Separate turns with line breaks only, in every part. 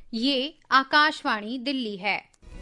ये आकाशवाणी दिल्ली है।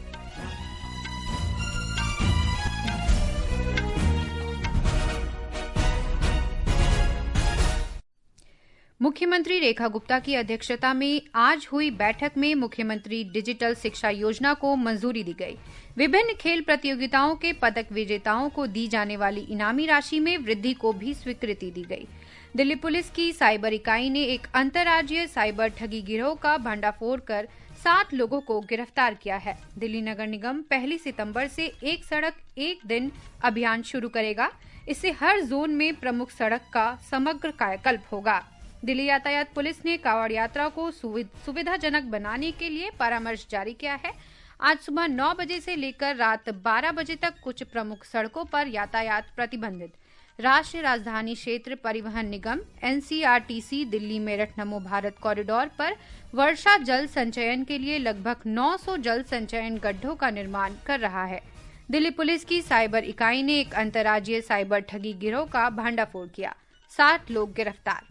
मुख्यमंत्री रेखा गुप्ता की अध्यक्षता में आज हुई बैठक में मुख्यमंत्री डिजिटल शिक्षा योजना को मंजूरी दी गई। विभिन्न खेल प्रतियोगिताओं के पदक विजेताओं को दी जाने वाली इनामी राशि में वृद्धि को भी स्वीकृति दी गई। दिल्ली पुलिस की साइबर इकाई ने एक अंतर्राज्यीय साइबर ठगी गिरोह का भंडाफोड़ कर 7 लोगों को गिरफ्तार किया है। दिल्ली नगर निगम 1 सितंबर से एक सड़क एक दिन अभियान शुरू करेगा। इससे हर जोन में प्रमुख सड़क का समग्र कायाकल्प होगा। दिल्ली यातायात पुलिस ने कांवड़ यात्रा को सुविधाजनक बनाने के लिए परामर्श जारी किया है। आज सुबह 9 बजे से लेकर रात 12 बजे तक कुछ प्रमुख सड़कों पर यातायात प्रतिबंधित। राष्ट्रीय राजधानी क्षेत्र परिवहन निगम NCRTC दिल्ली मेरठ नमो भारत कॉरिडोर पर वर्षा जल संचयन के लिए लगभग 900 जल संचयन गड्ढों का निर्माण कर रहा है। दिल्ली पुलिस की साइबर इकाई ने एक अंतर्राज्यीय साइबर ठगी गिरोह का भंडाफोड़ किया। 7 लोग गिरफ्तार।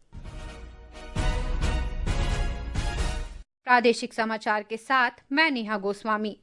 प्रादेशिक समाचार के साथ मैं नेहा गोस्वामी।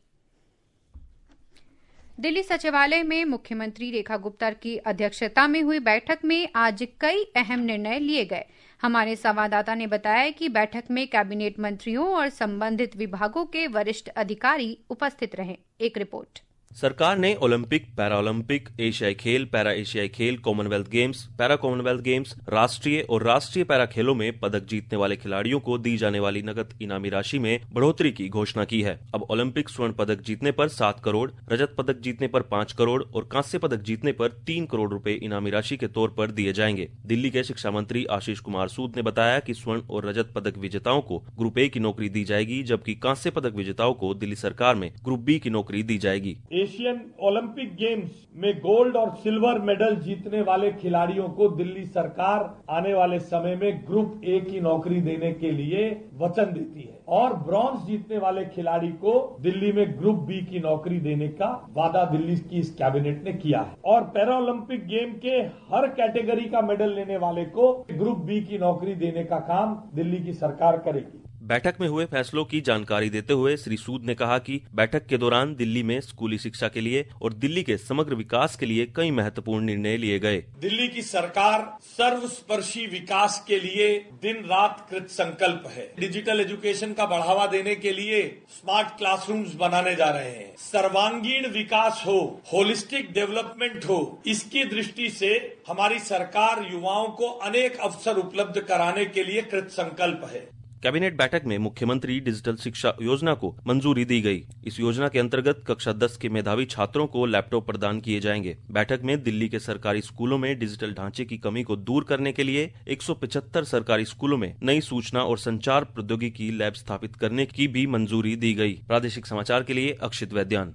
दिल्ली सचिवालय में मुख्यमंत्री रेखा गुप्ता की अध्यक्षता में हुई बैठक में आज कई अहम निर्णय लिए गए। हमारे संवाददाता ने बताया कि बैठक में कैबिनेट मंत्रियों और संबंधित विभागों के वरिष्ठ अधिकारी उपस्थित रहे। एक रिपोर्ट।
सरकार ने ओलंपिक, पैरालंपिक, एशियाई खेल, पैरा एशियाई खेल, Commonwealth games, para Commonwealth games, राष्ट्रीय और राष्ट्रीय पैरा खेलों में पदक जीतने वाले खिलाड़ियों को दी जाने वाली नकद इनामी राशि में बढ़ोतरी की घोषणा की है। अब ओलंपिक स्वर्ण पदक जीतने पर 7 करोड़, रजत पदक जीतने पर 5 करोड़ और कांस्य पदक जीतने पर 3 करोड़ रुपए इनामी राशि के तौर पर दिए जाएंगे। दिल्ली के शिक्षा मंत्री आशीष कुमार सूद ने बताया कि स्वर्ण और रजत पदक विजेताओं को ग्रुप ए की नौकरी दी जाएगी, जबकि कांस्य पदक विजेताओं को दिल्ली सरकार में ग्रुप बी की नौकरी दी जाएगी।
एशियन ओलंपिक गेम्स में गोल्ड और सिल्वर मेडल जीतने वाले खिलाड़ियों को दिल्ली सरकार आने वाले समय में ग्रुप ए की नौकरी देने के लिए वचन देती है और ब्रॉन्ज जीतने वाले खिलाड़ी को दिल्ली में ग्रुप बी की नौकरी देने का वादा दिल्ली की इस कैबिनेट ने किया है और पैरा ओलंपिक गेम के हर कैटेगरी का मेडल लेने वाले को ग्रुप बी की नौकरी देने का काम दिल्ली की सरकार करेगी।
बैठक में हुए फैसलों की जानकारी देते हुए श्री सूद ने कहा कि बैठक के दौरान दिल्ली में स्कूली शिक्षा के लिए और दिल्ली के समग्र विकास के लिए कई महत्वपूर्ण निर्णय लिए गए।
दिल्ली की सरकार सर्वस्पर्शी विकास के लिए दिन रात कृत संकल्प है। डिजिटल एजुकेशन का बढ़ावा देने के लिए स्मार्ट क्लासरूम्स बनाने जा रहे हैं। सर्वांगीण विकास हो, होलिस्टिक डेवलपमेंट हो, इसकी दृष्टि से हमारी सरकार युवाओं को अनेक अवसर उपलब्ध कराने के लिए कृत संकल्प है।
कैबिनेट बैठक में मुख्यमंत्री डिजिटल शिक्षा योजना को मंजूरी दी गई। इस योजना के अंतर्गत कक्षा 10 के मेधावी छात्रों को लैपटॉप प्रदान किए जाएंगे। बैठक में दिल्ली के सरकारी स्कूलों में डिजिटल ढांचे की कमी को दूर करने के लिए 175 सरकारी स्कूलों में नई सूचना और संचार प्रौद्योगिकी लैब स्थापित करने की भी मंजूरी दी गई। प्रादेशिक समाचार के लिए अक्षित वैद्यान।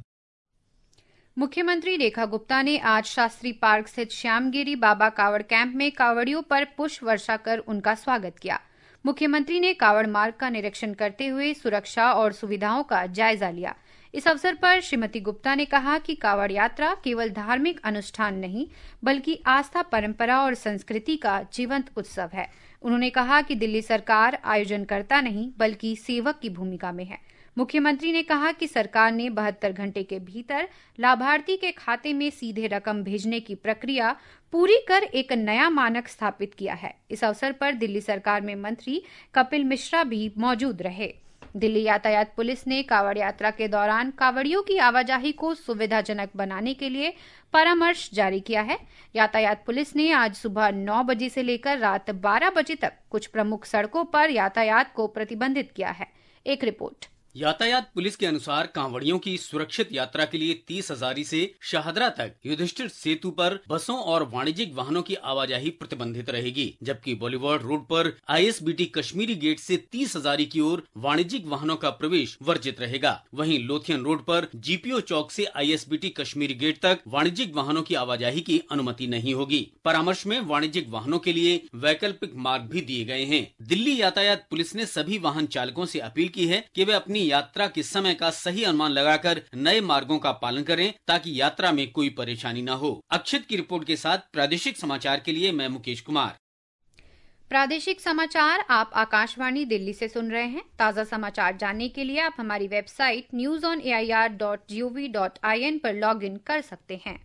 मुख्यमंत्री रेखा गुप्ता ने आज शास्त्री पार्क स्थित श्यामगिरी बाबा कावड़ कैंप में कावड़ियों पर पुष्प वर्षा कर उनका स्वागत किया। मुख्यमंत्री ने कावड़ मार्ग का निरीक्षण करते हुए सुरक्षा और सुविधाओं का जायजा लिया। इस अवसर पर श्रीमती गुप्ता ने कहा कि कावड़ यात्रा केवल धार्मिक अनुष्ठान नहीं, बल्कि आस्था, परंपरा और संस्कृति का जीवंत उत्सव है। उन्होंने कहा कि दिल्ली सरकार आयोजनकर्ता नहीं, बल्कि सेवक की भूमिका में है। मुख्यमंत्री ने कहा कि सरकार ने 72 घंटे के भीतर लाभार्थी के खाते में सीधे रकम भेजने की प्रक्रिया पूरी कर एक नया मानक स्थापित किया है। इस अवसर पर दिल्ली सरकार में मंत्री कपिल मिश्रा भी मौजूद रहे। दिल्ली यातायात पुलिस ने कावड़ यात्रा के दौरान कावड़ियों की आवाजाही को सुविधाजनक बनाने के लिए परामर्श जारी किया है। यातायात पुलिस ने आज सुबह 9 बजे से लेकर रात 12 बजे तक कुछ प्रमुख सड़कों पर यातायात को प्रतिबंधित किया है। एक रिपोर्ट।
यातायात पुलिस के अनुसार कांवड़ियों की सुरक्षित यात्रा के लिए 30 हजारी से शाहदरा तक युधिष्ठिर सेतु पर बसों और वाणिज्यिक वाहनों की आवाजाही प्रतिबंधित रहेगी, जबकि बॉलीवुड रोड पर ISBT कश्मीरी गेट से 30 हजारी की ओर वाणिज्यिक वाहनों का प्रवेश वर्जित रहेगा। वहीं लोथियन रोड पर GPO चौक से ISBT कश्मीरी गेट तक वाणिज्यिक वाहनों की आवाजाही की अनुमति नहीं होगी। परामर्श में वाणिज्यिक वाहनों के लिए वैकल्पिक मार्ग भी दिए गए हैं। दिल्ली यातायात पुलिस ने सभी वाहन चालकों से अपील की है कि वे अपनी यात्रा के समय का सही अनुमान लगाकर नए मार्गों का पालन करें, ताकि यात्रा में कोई परेशानी न हो। अक्षित की रिपोर्ट के साथ प्रादेशिक समाचार के लिए मैं मुकेश कुमार।
प्रादेशिक समाचार आप आकाशवाणी दिल्ली से सुन रहे हैं। ताज़ा समाचार जानने के लिए आप हमारी वेबसाइट newsonair.gov.in पर लॉगिन कर सकते हैं।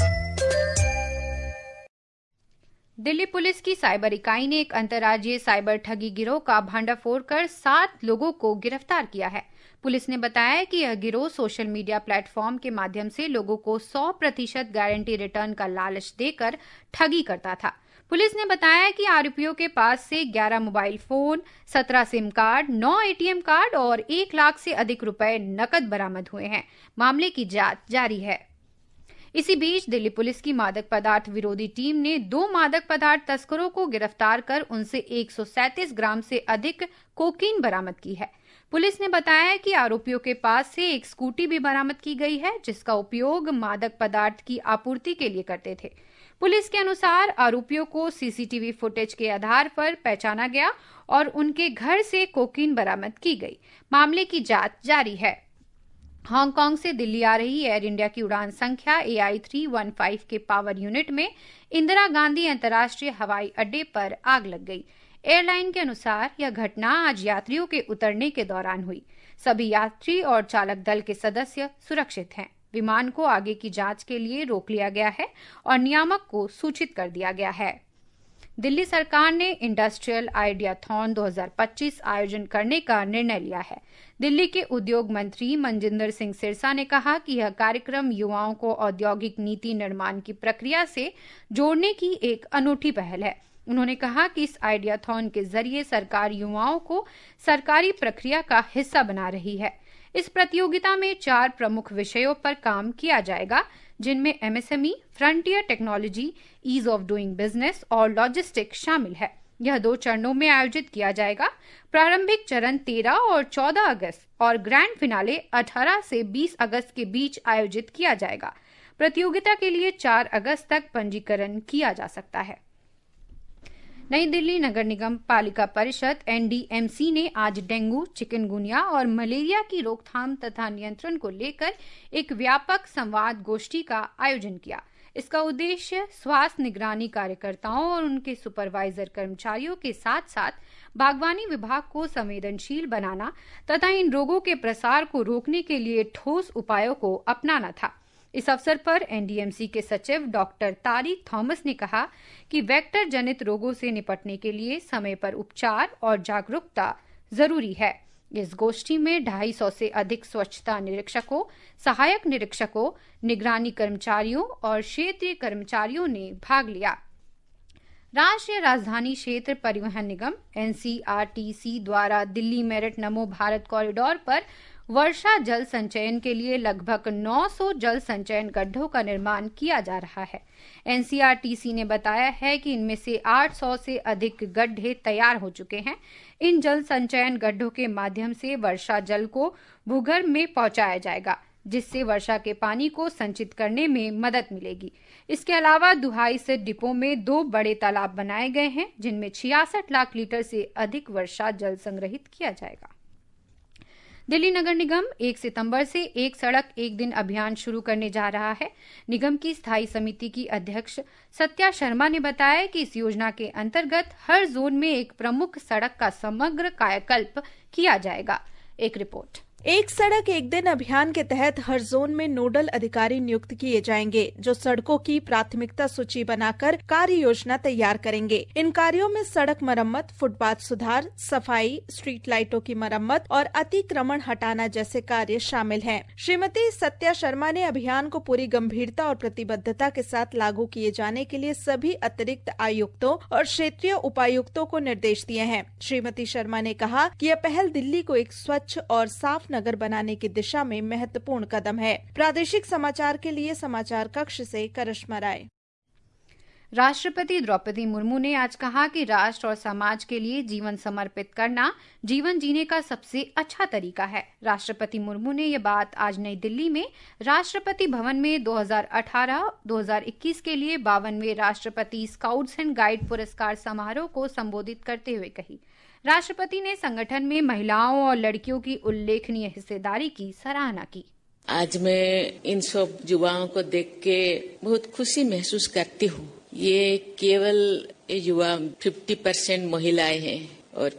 दिल्ली पुलिस की साइबर इकाई ने एक अंतर्राज्यीय साइबर ठगी गिरोह का भंडाफोड़ कर 7 लोगों को गिरफ्तार किया है। पुलिस ने बताया कि यह गिरोह सोशल मीडिया प्लेटफॉर्म के माध्यम से लोगों को 100% गारंटी रिटर्न का लालच देकर ठगी करता था। पुलिस ने बताया कि आरोपियों के पास से 11 mobile phone, 17 SIM card, 9 ATM card और 1 लाख से अधिक रुपए नकद बरामद हुए हैं। मामले की जांच जारी है। इसी बीच दिल्ली पुलिस की मादक पदार्थ विरोधी टीम ने 2 मादक पदार्थ तस्करों को गिरफ्तार कर उनसे 137 ग्राम से अधिक कोकीन बरामद की है। पुलिस ने बताया कि आरोपियों के पास से एक स्कूटी भी बरामद की गई है, जिसका उपयोग मादक पदार्थ की आपूर्ति के लिए करते थे। पुलिस के अनुसार आरोपियों को सीसीटीवी फुटेज के आधार पर पहचाना गया और उनके घर से कोकीन बरामद की गई। मामले की जांच जारी है। हांगकांग से दिल्ली आ रही एयर इंडिया की उड़ान संख्या AI315 के पावर यूनिट में इंदिरा गांधी अंतर्राष्ट्रीय हवाई अड्डे पर आग लग गई। एयरलाइन के अनुसार यह घटना आज यात्रियों के उतरने के दौरान हुई। सभी यात्री और चालक दल के सदस्य सुरक्षित हैं। विमान को आगे की जांच के लिए रोक लिया गया है और नियामक को सूचित कर दिया गया है। दिल्ली सरकार ने इंडस्ट्रियल आइडियाथॉन 2025 आयोजन करने का निर्णय लिया है। दिल्ली के उद्योग मंत्री मनजिंदर सिंह सिरसा ने कहा कि यह कार्यक्रम युवाओं को औद्योगिक नीति निर्माण की प्रक्रिया से जोड़ने की एक अनूठी पहल है। उन्होंने कहा कि इस आइडियाथॉन के जरिए सरकार युवाओं को सरकारी प्रक्रिया का हिस्सा बना रही है। इस प्रतियोगिता में 4 प्रमुख विषयों पर काम किया जाएगा, जिनमें MSME, frontier technology, ease of doing business और लॉजिस्टिक्स शामिल है। यह 2 चरणों में आयोजित किया जाएगा। प्रारंभिक चरण 13 और 14 अगस्त और ग्रैंड फिनाले 18 से 20 अगस्त के बीच आयोजित किया जाएगा। प्रतियोगिता के लिए 4 अगस्त तक पंजीकरण किया जा सकता है। नई दिल्ली नगर निगम पालिका परिषद NDMC ने आज डेंगू, चिकनगुनिया और मलेरिया की रोकथाम तथा नियंत्रण को लेकर एक व्यापक संवाद गोष्ठी का आयोजन किया। इसका उद्देश्य स्वास्थ्य निगरानी कार्यकर्ताओं और उनके सुपरवाइजर कर्मचारियों के साथ साथ बागवानी विभाग को संवेदनशील बनाना तथा इन रोगों के प्रसार को रोकने के लिए ठोस उपायों को अपनाना था। इस अवसर पर NDMC के सचिव डॉक्टर तारिक थॉमस ने कहा कि वेक्टर जनित रोगों से निपटने के लिए समय पर उपचार और जागरूकता जरूरी है। इस गोष्ठी में 250 से अधिक स्वच्छता निरीक्षकों, सहायक निरीक्षकों, निगरानी कर्मचारियों और क्षेत्रीय कर्मचारियों ने भाग लिया। राष्ट्रीय राजधानी क्षेत्र परिवहन निगम NCRTC द्वारा दिल्ली मेरठ नमो भारत कॉरिडोर पर वर्षा जल संचयन के लिए लगभग 900 जल संचयन गड्ढों का निर्माण किया जा रहा है। NCRTC ने बताया है कि इनमें से 800 से अधिक गड्ढे तैयार हो चुके हैं। इन जल संचयन गड्ढों के माध्यम से वर्षा जल को भूगर्भ में पहुंचाया जाएगा, जिससे वर्षा के पानी को संचित करने में मदद मिलेगी। इसके अलावा दुहाई से डिपो में 2 बड़े तालाब बनाए गए हैं, जिनमें 66 लाख लीटर से अधिक वर्षा जल संग्रहित किया जाएगा। दिल्ली नगर निगम 1 सितंबर से एक सड़क एक दिन अभियान शुरू करने जा रहा है। निगम की स्थायी समिति की अध्यक्ष सत्या शर्मा ने बताया कि इस योजना के अंतर्गत हर जोन में एक प्रमुख सड़क का समग्र कायाकल्प किया जाएगा। एक रिपोर्ट।
एक सड़क एक दिन अभियान के तहत हर जोन में नोडल अधिकारी नियुक्त किए जाएंगे, जो सड़कों की प्राथमिकता सूची बनाकर कार्य योजना तैयार करेंगे। इन कार्यों में सड़क मरम्मत, फुटपाथ सुधार, सफाई, स्ट्रीट लाइटों की मरम्मत और अतिक्रमण हटाना जैसे कार्य शामिल हैं। श्रीमती सत्या शर्मा ने अभियान को पूरी गंभीरता और प्रतिबद्धता के साथ लागू किए जाने के लिए सभी अतिरिक्त आयुक्तों और क्षेत्रीय उपायुक्तों को निर्देश दिए हैं। श्रीमती शर्मा ने कहा कि यह पहल दिल्ली को एक स्वच्छ और साफ नगर बनाने की दिशा में महत्वपूर्ण कदम है। प्रादेशिक समाचार के लिए समाचार कक्ष से करिश्मा राय।
राष्ट्रपति द्रौपदी मुर्मू ने आज कहा कि राष्ट्र और समाज के लिए जीवन समर्पित करना जीवन जीने का सबसे अच्छा तरीका है। राष्ट्रपति मुर्मू ने यह बात आज नई दिल्ली में राष्ट्रपति भवन में 2018-2021 के लिए 52वें राष्ट्रपति स्काउट्स एंड गाइड पुरस्कार समारोह को संबोधित करते हुए कही। राष्ट्रपति ने संगठन में महिलाओं और लड़कियों की उल्लेखनीय हिस्सेदारी की सराहना की।
आज मैं इन सब युवाओं को देख के बहुत खुशी महसूस करती हूँ। ये केवल युवा 50% महिलाएं हैं और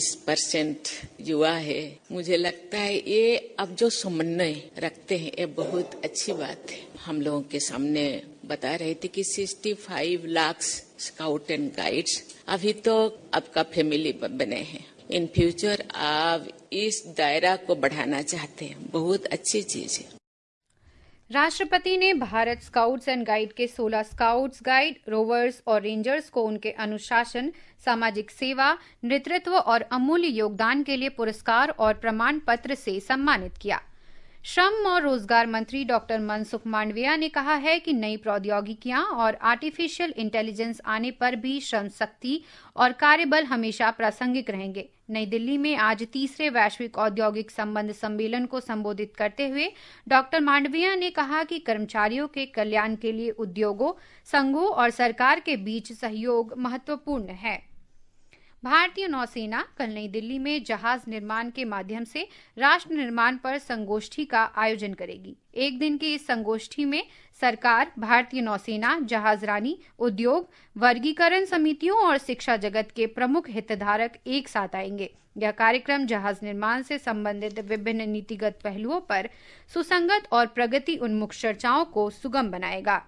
50% युवा है। मुझे लगता है ये अब जो समन्वय रखते हैं ये बहुत अच्छी बात है। हम लोगों के सामने बता रहे थे कि 65 लाख स्काउट एंड गाइड्स अभी तो आपका फैमिली बने हैं। इन फ्यूचर आप इस दायरा को बढ़ाना चाहते हैं, बहुत अच्छी चीज है।
राष्ट्रपति ने भारत स्काउट्स एंड गाइड के 16 स्काउट्स, गाइड, रोवर्स और रेंजर्स को उनके अनुशासन, सामाजिक सेवा, नेतृत्व और अमूल्य योगदान के लिए पुरस्कार और प्रमाण पत्र से सम्मानित किया। श्रम और रोजगार मंत्री डॉक्टर मनसुख मांडविया ने कहा है कि नई प्रौद्योगिकियां और आर्टिफिशियल इंटेलिजेंस आने पर भी श्रम शक्ति और कार्यबल हमेशा प्रासंगिक रहेंगे। नई दिल्ली में आज तीसरे वैश्विक औद्योगिक संबंध सम्मेलन को संबोधित करते हुए डॉक्टर मांडविया ने कहा कि कर्मचारियों के कल्याण के लिए उद्योगों, संघों और सरकार के बीच सहयोग महत्वपूर्ण है। भारतीय नौसेना कल नई दिल्ली में जहाज निर्माण के माध्यम से राष्ट्र निर्माण पर संगोष्ठी का आयोजन करेगी। एक दिन की इस संगोष्ठी में सरकार, भारतीय नौसेना, जहाजरानी, उद्योग, वर्गीकरण समितियों और शिक्षा जगत के प्रमुख हितधारक एक साथ आएंगे। यह कार्यक्रम जहाज निर्माण से संबंधित विभिन्न नीतिगत पहलुओं पर सुसंगत और प्रगति उन्मुख चर्चाओं को सुगम बनाएगा।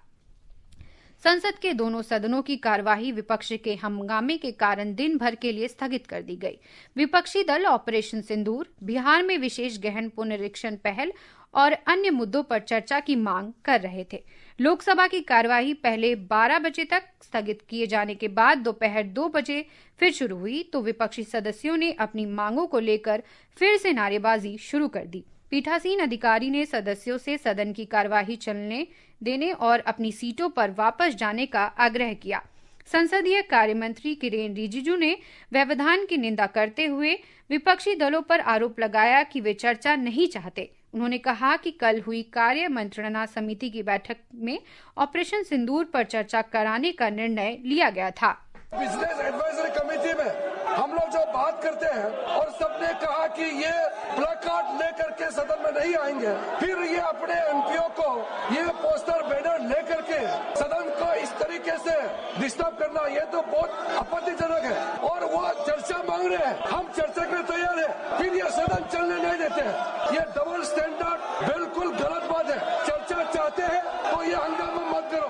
संसद के दोनों सदनों की कार्यवाही विपक्ष के हंगामे के कारण दिन भर के लिए स्थगित कर दी गई। विपक्षी दल ऑपरेशन सिंदूर, बिहार में विशेष गहन पुनरीक्षण पहल और अन्य मुद्दों पर चर्चा की मांग कर रहे थे। लोकसभा की कार्यवाही पहले 12 बजे तक स्थगित किए जाने के बाद दोपहर 2 बजे फिर शुरू हुई तो विपक्षी सदस्यों ने अपनी मांगों को लेकर फिर से नारेबाजी शुरू कर दी। पीठासीन अधिकारी ने सदस्यों से सदन की कार्यवाही चलने देने और अपनी सीटों पर वापस जाने का आग्रह किया। संसदीय कार्य मंत्री किरेन रिजिजू ने व्यवधान की निंदा करते हुए विपक्षी दलों पर आरोप लगाया कि वे चर्चा नहीं चाहते। उन्होंने कहा कि कल हुई कार्य मंत्रणा समिति की बैठक में ऑपरेशन सिंदूर पर चर्चा कराने का निर्णय लिया गया था।
बिजनेस एडवाइजरी कमेटी में हम लोग जो बात करते हैं और सबने कहा कि ये प्लकार्ड लेकर के सदन में नहीं आएंगे, फिर ये अपने एमपीओ को ये पोस्टर बैनर लेकर के सदन को इस तरीके से डिस्टर्ब करना, ये तो बहुत आपत्तिजनक है और वो चर्चा मांग रहे हैं। हम चर्चा के लिए तैयार है, फिर ये सदन चलने नहीं देते हैं। ये डबल स्टैंडर्ड बिल्कुल गलत बात है। चर्चा चाहते हैं तो ये हंगामा मत करो।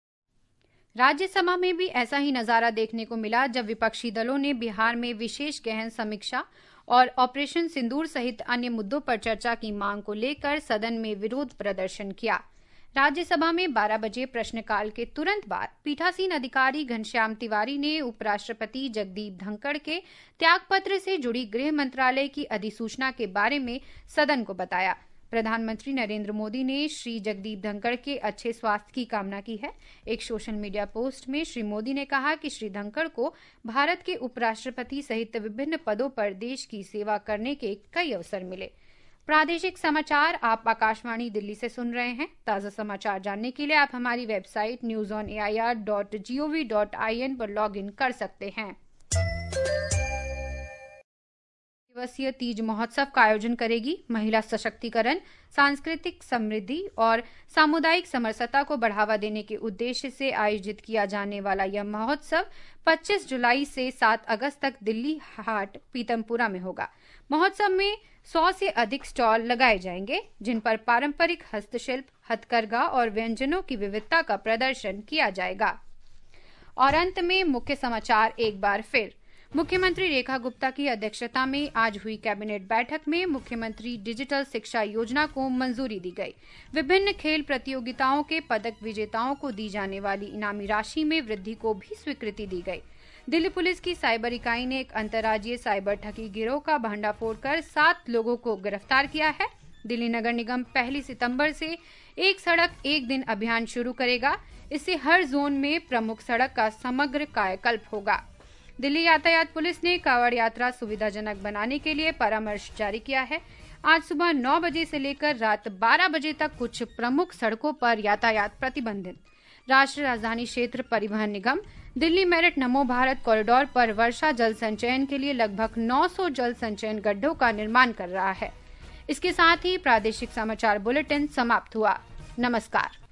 राज्यसभा में भी ऐसा ही नजारा देखने को मिला जब विपक्षी दलों ने बिहार में विशेष गहन समीक्षा और ऑपरेशन सिंदूर सहित अन्य मुद्दों पर चर्चा की मांग को लेकर सदन में विरोध प्रदर्शन किया। राज्यसभा में 12 बजे प्रश्नकाल के तुरंत बाद पीठासीन अधिकारी घनश्याम तिवारी ने उपराष्ट्रपति जगदीप धनखड़ के त्यागपत्र से जुड़ी गृह मंत्रालय की अधिसूचना के बारे में सदन को बताया। प्रधानमंत्री नरेंद्र मोदी ने श्री जगदीप धनखड़ के अच्छे स्वास्थ्य की कामना की है। एक सोशल मीडिया पोस्ट में श्री मोदी ने कहा कि श्री धनखड़ को भारत के उपराष्ट्रपति सहित विभिन्न पदों पर देश की सेवा करने के कई अवसर मिले। प्रादेशिक समाचार आप आकाशवाणी दिल्ली से सुन रहे हैं। ताजा समाचार जानने के लिए आप हमारी वेबसाइट newsonair.gov.in पर लॉग इन कर सकते हैं। दिवसीय तीज महोत्सव का आयोजन करेगी महिला सशक्तिकरण, सांस्कृतिक समृद्धि और सामुदायिक समरसता को बढ़ावा देने के उद्देश्य से आयोजित किया जाने वाला यह महोत्सव 25 जुलाई से 7 अगस्त तक दिल्ली हाट पीतमपुरा में होगा। महोत्सव में 100 से अधिक स्टॉल लगाए जाएंगे जिन पर पारंपरिक हस्तशिल्प, हथकरघा और व्यंजनों की विविधता का प्रदर्शन किया जाएगा। और अंत में मुख्य समाचार एक बार फिर। मुख्यमंत्री रेखा गुप्ता की अध्यक्षता में आज हुई कैबिनेट बैठक में मुख्यमंत्री डिजिटल शिक्षा योजना को मंजूरी दी गई। विभिन्न खेल प्रतियोगिताओं के पदक विजेताओं को दी जाने वाली इनामी राशि में वृद्धि को भी स्वीकृति दी गई। दिल्ली पुलिस की साइबर इकाई ने एक अंतर्राज्यीय साइबर ठगी गिरोह का भंडाफोड़ कर 7 लोगों को गिरफ्तार किया है। दिल्ली नगर निगम 1 सितंबर से एक सड़क एक दिन अभियान शुरू करेगा। इससे हर जोन में प्रमुख सड़क का समग्र कायाकल्प होगा। दिल्ली यातायात पुलिस ने कांवड़ यात्रा सुविधाजनक बनाने के लिए परामर्श जारी किया है। आज सुबह 9 बजे से लेकर रात 12 बजे तक कुछ प्रमुख सड़कों पर यातायात प्रतिबंधित। राष्ट्रीय राजधानी क्षेत्र परिवहन निगम दिल्ली मेरठ नमो भारत कॉरिडोर पर वर्षा जल संचयन के लिए लगभग 900 जल संचयन गड्ढों का निर्माण कर रहा है। इसके साथ ही प्रादेशिक समाचार बुलेटिन समाप्त हुआ। नमस्कार।